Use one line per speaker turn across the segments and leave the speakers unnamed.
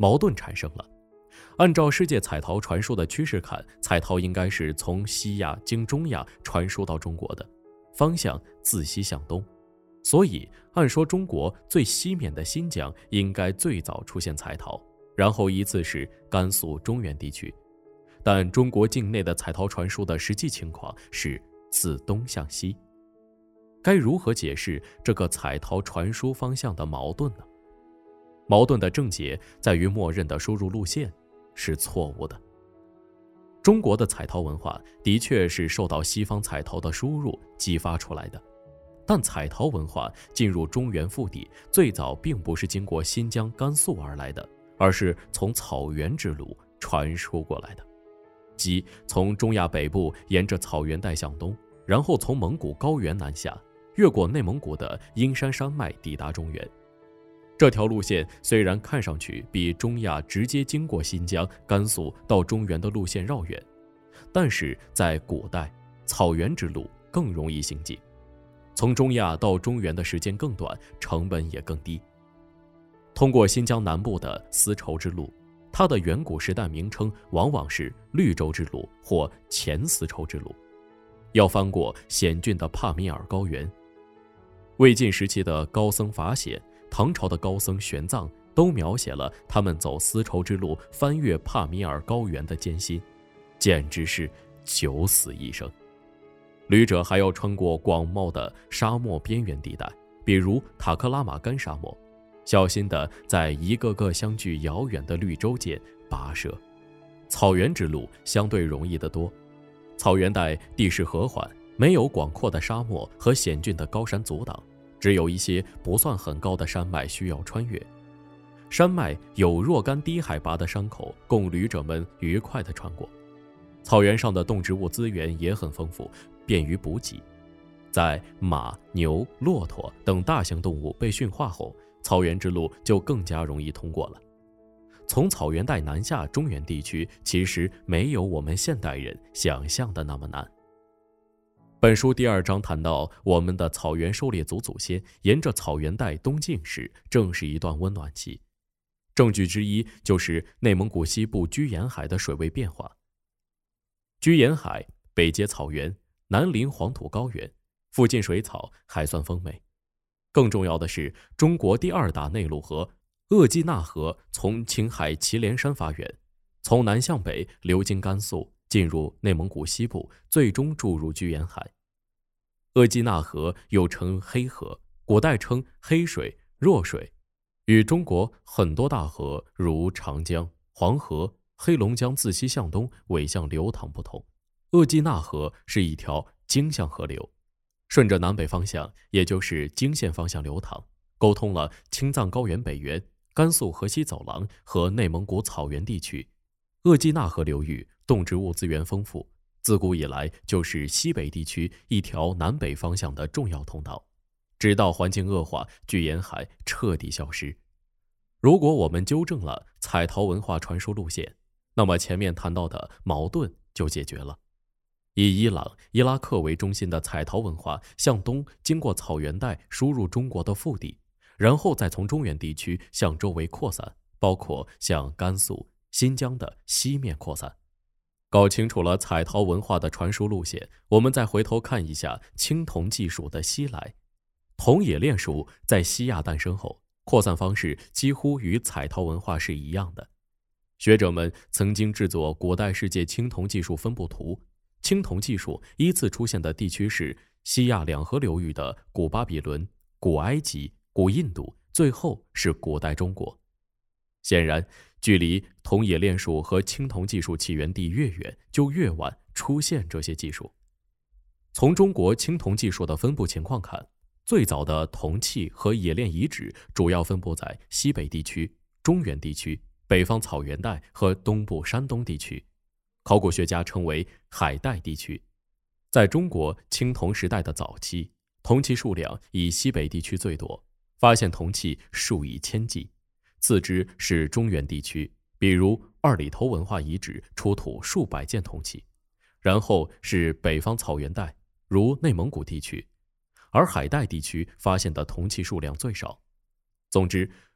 矛盾产生了。按照世界彩陶传输的趋势看，彩陶应该是从西亚经中亚传输到中国的，方向自西向东。所以按说中国最西面的新疆应该最早出现彩陶，然后依次是甘肃中原地区。但中国境内的彩陶传输的实际情况是自东向西。该如何解释这个彩陶传输方向的矛盾呢？矛盾的症结在于默认的输入路线是错误的。中国的彩陶文化的确是受到西方彩陶的输入激发出来的，但彩陶文化进入中原腹地最早并不是经过新疆、甘肃而来的，而是从草原之路传输过来的，即从中亚北部沿着草原带向东，然后从蒙古高原南下，越过内蒙古的阴山山脉抵达中原。这条路线虽然看上去比中亚直接经过新疆、甘肃到中原的路线绕远，但是在古代，草原之路更容易行进，从中亚到中原的时间更短，成本也更低。通过新疆南部的丝绸之路，它的远古时代名称往往是绿洲之路或前丝绸之路，要翻过险峻的帕米尔高原。魏晋时期的高僧法显、唐朝的高僧玄奘都描写了他们走丝绸之路翻越帕米尔高原的艰辛，简直是九死一生。旅者还要穿过广袤的沙漠边缘地带，比如塔克拉玛干沙漠，小心地在一个个相距遥远的绿洲间跋涉。草原之路相对容易得多，草原带地势和缓，没有广阔的沙漠和险峻的高山阻挡，只有一些不算很高的山脉需要穿越。山脉有若干低海拔的山口，供旅者们愉快地穿过。草原上的动植物资源也很丰富，便于补给。在马、牛、骆驼等大型动物被驯化后，草原之路就更加容易通过了。从草原带南下中原地区，其实没有我们现代人想象的那么难。本书第2章谈到，我们的草原狩猎族祖先沿着草原带东进时，正是一段温暖期。证据之一就是内蒙古西部居延海的水位变化。居延海北接草原，南临黄土高原，附近水草还算丰美。更重要的是，中国第2大内陆河鄂济纳河从青海祁连山发源，从南向北流经甘肃，进入内蒙古西部，最终注入居延海。鄂济纳河又称黑河，古代称黑水、弱水，与中国很多大河如长江、黄河、黑龙江自西向东纬向流淌不同，鄂济纳河是一条经向河流，顺着南北方向，也就是经线方向流淌，沟通了青藏高原北缘、甘肃河西走廊和内蒙古草原地区。鄂济纳河流域动植物资源丰富，自古以来就是西北地区一条南北方向的重要通道，直到环境恶化，居延海彻底消失。如果我们纠正了彩陶文化传输路线，那么前面谈到的矛盾就解决了。以伊朗、伊拉克为中心的彩陶文化向东经过草原带输入中国的腹地，然后再从中原地区向周围扩散，包括向甘肃、新疆的西面扩散。搞清楚了彩陶文化的传输路线，我们再回头看一下青铜技术的西来。铜冶炼术在西亚诞生后，扩散方式几乎与彩陶文化是一样的。学者们曾经制作古代世界青铜技术分布图，青铜技术依次出现的地区是西亚两河流域的古巴比伦、古埃及、古印度，最后是古代中国。显然，距离铜冶炼术和青铜技术起源地越远，就越晚出现这些技术。从中国青铜技术的分布情况看，最早的铜器和冶炼遗址主要分布在西北地区、中原地区、北方草原带和东部山东地区，考古学家称为海带地区。在中国青铜时代的早期，铜器数量以西北地区最多，发现铜器数以千计。次之是中原地区，比如二里头文化遗址出土数百件铜器，然后是北方草原带，如内蒙古地区，而海带地区发现的铜器数量最少。总之，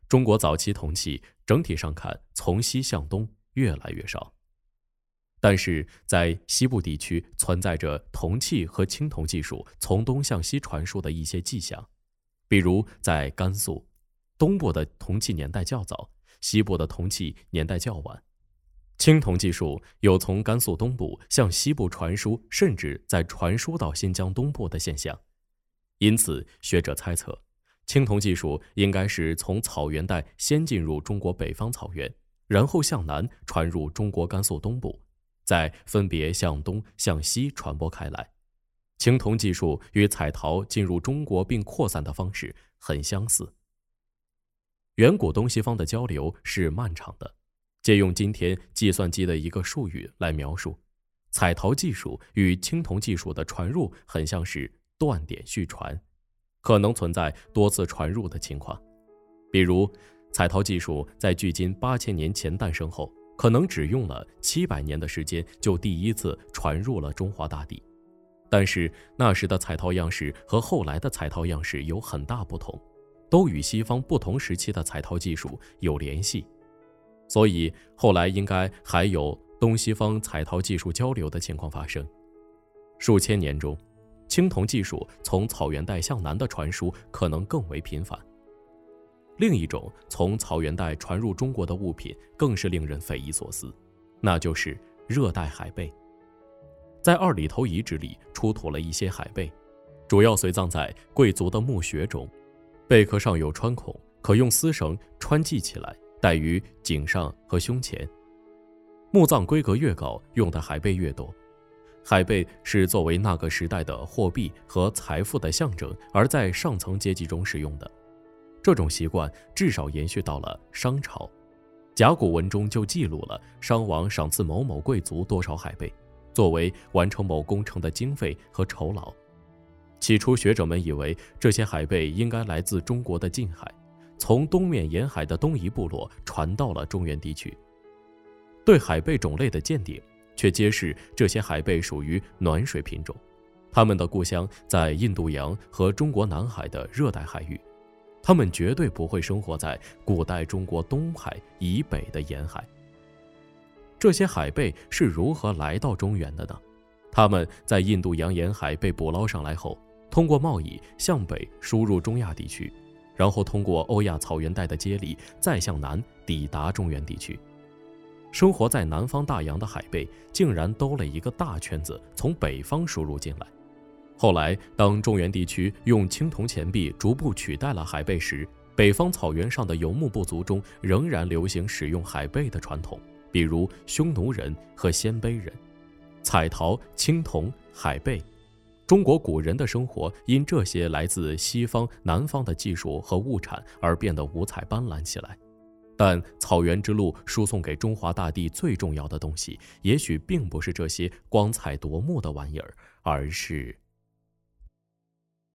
中国早期铜器整体上看从西向东越来越少。但是在西部地区存在着铜器和青铜技术从东向西传输的一些迹象，比如在甘肃，东部的铜器年代较早，西部的铜器年代较晚。青铜技术有从甘肃东部向西部传输，甚至再传输到新疆东部的现象。因此，学者猜测，青铜技术应该是从草原带先进入中国北方草原，然后向南传入中国甘肃东部，再分别向东向西传播开来。青铜技术与彩陶进入中国并扩散的方式很相似。远古东西方的交流是漫长的，借用今天计算机的一个术语来描述，彩陶技术与青铜技术的传入很像是断点续传，可能存在多次传入的情况。比如，彩陶技术在距今8000年前诞生后，可能只用了700年的时间就第一次传入了中华大地。但是那时的彩陶样式和后来的彩陶样式有很大不同，都与西方不同时期的彩陶技术有联系，所以后来应该还有东西方彩陶技术交流的情况发生。数千年中，青铜技术从草原带向南的传输可能更为频繁。另一种从草原带传入中国的物品更是令人匪夷所思，那就是热带海贝。在二里头遗址里出土了一些海贝，主要随葬在贵族的墓穴中，贝壳上有穿孔，可用丝绳穿系起来，戴于颈上和胸前。墓葬规格越高，用的海贝越多。海贝是作为那个时代的货币和财富的象征，而在上层阶级中使用的。这种习惯至少延续到了商朝，甲骨文中就记录了商王赏赐某某贵族多少海贝，作为完成某工程的经费和酬劳。起初学者们以为这些海贝应该来自中国的近海，从东面沿海的东夷部落传到了中原地区。对海贝种类的鉴定却揭示这些海贝属于暖水品种，它们的故乡在印度洋和中国南海的热带海域，它们绝对不会生活在古代中国东海以北的沿海。这些海贝是如何来到中原的呢？它们在印度洋沿海被捕捞上来后，通过贸易向北输入中亚地区，然后通过欧亚草原带的接力再向南抵达中原地区。生活在南方大洋的海贝竟然兜了一个大圈子，从北方输入进来。后来当中原地区用青铜钱币逐步取代了海贝时，北方草原上的游牧部族中仍然流行使用海贝的传统，比如匈奴人和鲜卑人。彩陶、青铜、海贝，中国古人的生活因这些来自西方、南方的技术和物产而变得五彩斑斓起来。但草原之路输送给中华大地最重要的东西，也许并不是这些光彩夺目的玩意儿，而是